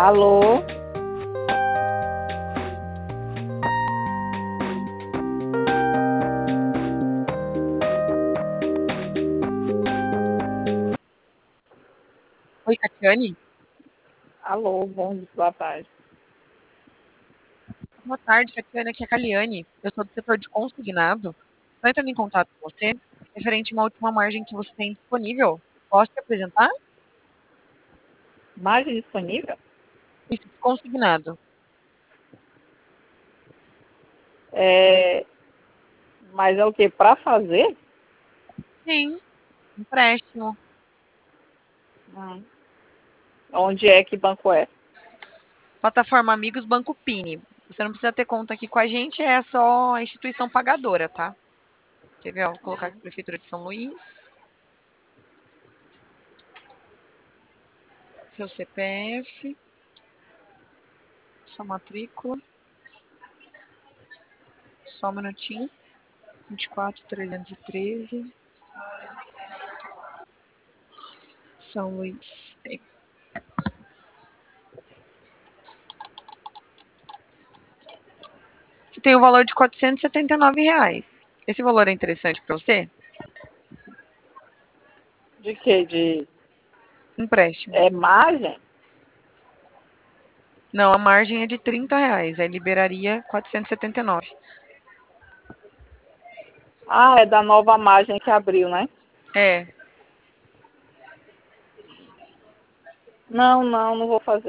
Alô? Oi, Catiane. Alô, boa tarde. Boa tarde, Catiane. Aqui é a Caliane. Eu sou do setor de consignado. Estou entrando em contato com você referente a uma última margem que você tem disponível. Posso te apresentar? Margem disponível? Isso, consignado. É, mas é o que? Para fazer? Sim, empréstimo. Hum. Onde é que banco é? Plataforma Amigos Banco Pini. Você não precisa ter conta aqui com a gente, é só a instituição pagadora, tá? Quer ver? Ó, vou colocar aqui Prefeitura de São Luís. Seu CPF. Sua matrícula. Só um minutinho. 24.313. São Luís. Você tem o valor de R$ 479. Esse valor é interessante para você? De quê? De Empréstimo. margem? Não, a margem é de R$ 30. Aí liberaria 479. Ah, é da nova margem que abriu, né? É. Não vou fazer.